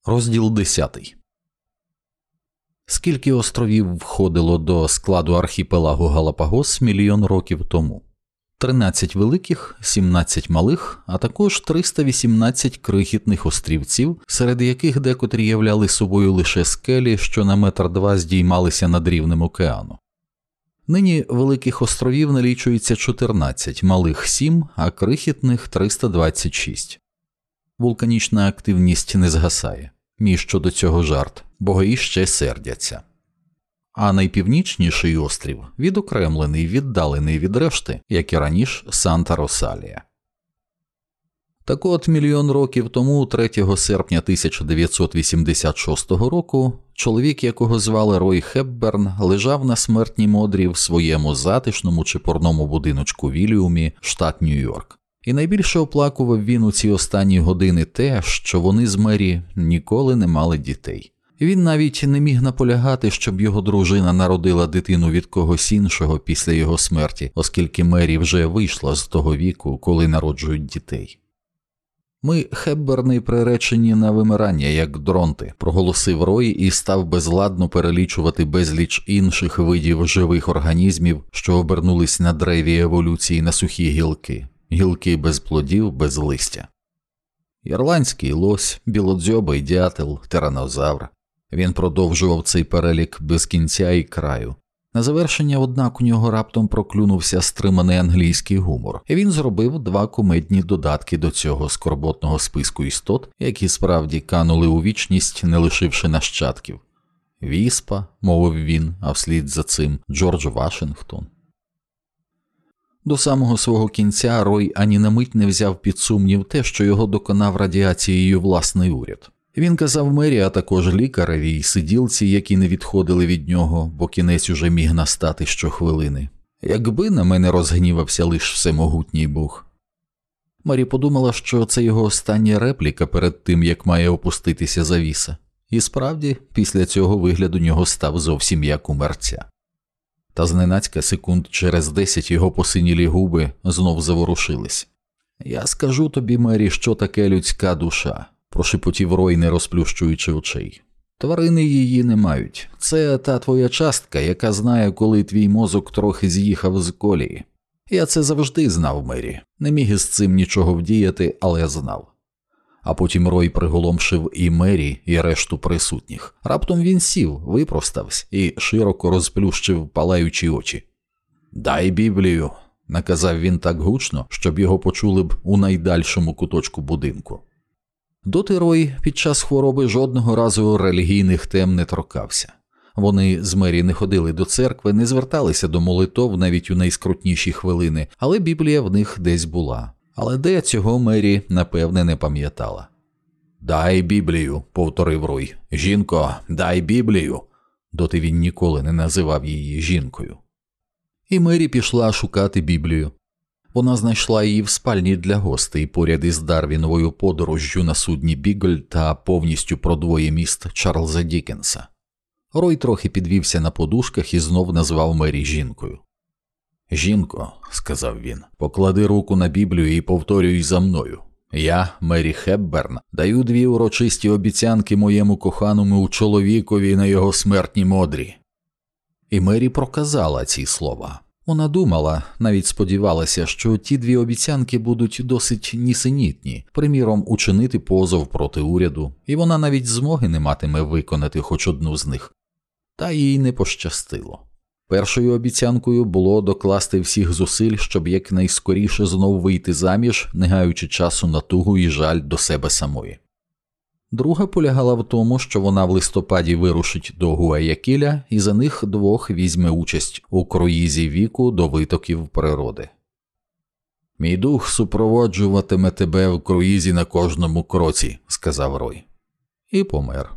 Розділ 10. Скільки островів входило до складу архіпелагу Галапагос мільйон років тому? 13 великих, 17 малих, а також 318 крихітних острівців, серед яких декотрі являли собою лише скелі, що на 1,2 метри здіймалися над рівнем океану. Нині великих островів налічується 14, малих 7, а крихітних 326. Вулканічна активність не згасає. Мій щодо цього жарт, боги ще сердяться. А найпівнічніший острів відокремлений, віддалений від решти, як і раніше Санта-Росалія. Так от, мільйон років тому, 3 серпня 1986 року, чоловік, якого звали Рой Хепберн, лежав на смертнім одрі в своєму затишному чепурному будиночку в Ілліумі, штат Нью-Йорк. І найбільше оплакував він у ці останні години те, що вони з Мері ніколи не мали дітей. Він навіть не міг наполягати, щоб його дружина народила дитину від когось іншого після його смерті, оскільки Мері вже вийшла з того віку, коли народжують дітей. «Ми, Хепберни, приречені на вимирання, як дронти», – проголосив Рой і став безладно перелічувати безліч інших видів живих організмів, що обернулись на древі еволюції на сухі гілки. Гілки без плодів, без листя. Ірландський лось, білодзьобий дятел, тиранозавр. Він продовжував цей перелік без кінця і краю. На завершення, однак, у нього раптом проклюнувся стриманий англійський гумор, і він зробив 2 кумедні додатки до цього скорботного списку істот, які справді канули у вічність, не лишивши нащадків. «Віспа», – мовив він, а вслід за цим Джордж Вашингтон. До самого свого кінця Рой ані на мить не взяв під сумнів те, що його доконав радіацією власний уряд. Він казав Мері, а також лікареві й сиділці, які не відходили від нього, бо кінець уже міг настати щохвилини. Якби на мене розгнівався лиш всемогутній Бог. Мері подумала, що це його остання репліка перед тим, як має опуститися завіса. І справді, після цього вигляд у нього став зовсім як у мерця. Та зненацька секунд через 10 його посинілі губи знов заворушились. «Я скажу тобі, Мері, що таке людська душа», – прошепотів Рой, не розплющуючи очей. «Тварини її не мають. Це та твоя частка, яка знає, коли твій мозок трохи з'їхав з колії. Я це завжди знав, Мері. Не міг із цим нічого вдіяти, але знав». А потім Рой приголомшив і Мері, і решту присутніх. Раптом він сів, випростався і широко розплющив палаючі очі. «Дай Біблію», – наказав він так гучно, щоб його почули б у найдальшому куточку будинку. Доти Рой під час хвороби жодного разу релігійних тем не торкався. Вони з Мері не ходили до церкви, не зверталися до молитов навіть у найскрутніші хвилини, але Біблія в них десь була. Але де цього Мері, напевне, не пам'ятала. «Дай Біблію», – повторив Рой. «Жінко, дай Біблію». Доти він ніколи не називав її жінкою. І Мері пішла шукати Біблію. Вона знайшла її в спальні для гостей поряд із Дарвіновою подорожжю на судні Бігль та повністю про 2 міст Чарльза Діккенса. Рой трохи підвівся на подушках і знов назвав Мері жінкою. «Жінко», – сказав він, – «поклади руку на Біблію і повторюй за мною. Я, Мері Хепберн, даю 2 урочисті обіцянки моєму коханому чоловікові на його смертнім одрі». І Мері проказала ці слова. Вона думала, навіть сподівалася, що ті 2 обіцянки будуть досить нісенітні, приміром, учинити позов проти уряду, і вона навіть змоги не матиме виконати хоч одну з них. Та їй не пощастило. Першою обіцянкою було докласти всіх зусиль, щоб якнайскоріше знов вийти заміж, не гаючи часу на тугу і жаль до себе самої. Друга полягала в тому, що вона в листопаді вирушить до Гуаякіля і за них 2 візьме участь у круїзі віку до витоків природи. «Мій дух супроводжуватиме тебе в круїзі на кожному кроці», – сказав Рой. І помер.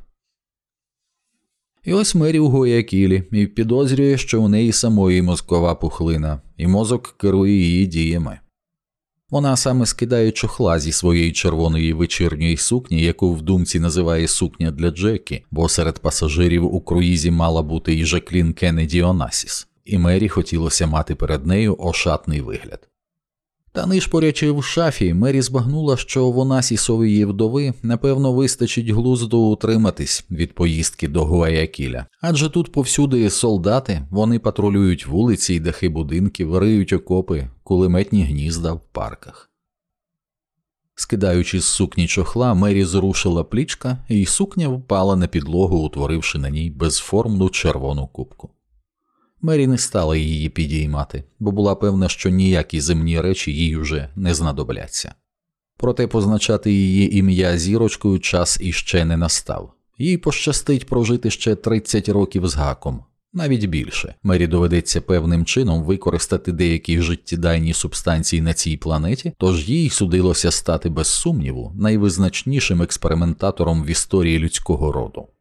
І ось Мері у Гуаякілі і підозрює, що у неї самої мозкова пухлина, і мозок керує її діями. Вона саме скидає чохла зі своєї червоної вечірньої сукні, яку в думці називає сукня для Джекі, бо серед пасажирів у круїзі мала бути і Жаклін Кеннеді Онасіс, і Мері хотілося мати перед нею ошатний вигляд. Та нишпорячи в шафі, Мері збагнула, що в Онасісової вдови, напевно, вистачить глузду утриматись від поїздки до Гуаякіля. Адже тут повсюди солдати, вони патрулюють вулиці й дахи будинків, риють окопи, кулеметні гнізда в парках. Скидаючи з сукні чохла, Мері зрушила плічка, і сукня впала на підлогу, утворивши на ній безформну червону кубку. Мері не стала її підіймати, бо була певна, що ніякі земні речі їй уже не знадобляться. Проте позначати її ім'я зірочкою час іще не настав. Їй пощастить прожити ще 30 років з гаком, навіть більше. Мері доведеться певним чином використати деякі життєдайні субстанції на цій планеті, тож їй судилося стати без сумніву найвизначнішим експериментатором в історії людського роду.